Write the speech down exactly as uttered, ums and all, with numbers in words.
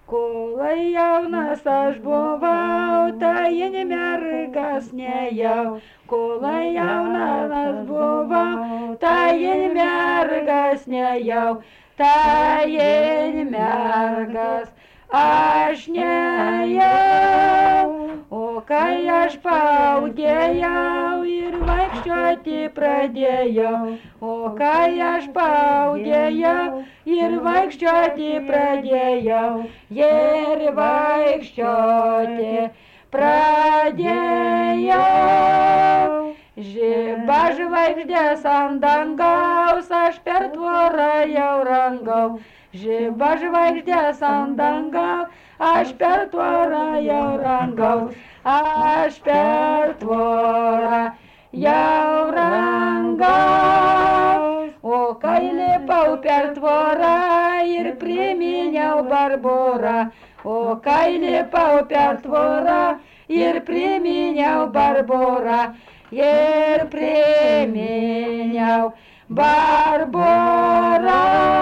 Kol jaunas aš buvau, tai mergas nejau. Kol jaunas buvau, tai mergas nejau. Tai mergas aš nejau. O kai aš paudėjau ir vaikščioti pradėjau. O kai aš paudėjau ir vaikščioti pradėjau. Ir vaikščioti pradėjau. Žiba žvaigždės ant dangaus, aš per tvorą jau rangau. Žiba žvaigždės ant dangaus, aš per tvorą jau rangau. Aš per tvorą jau rangau. O kai lipau per tvorą ir priminiau Barborą. O kai lipau per tvorą ir priminiau Barborą. Ir priminiau Barborą.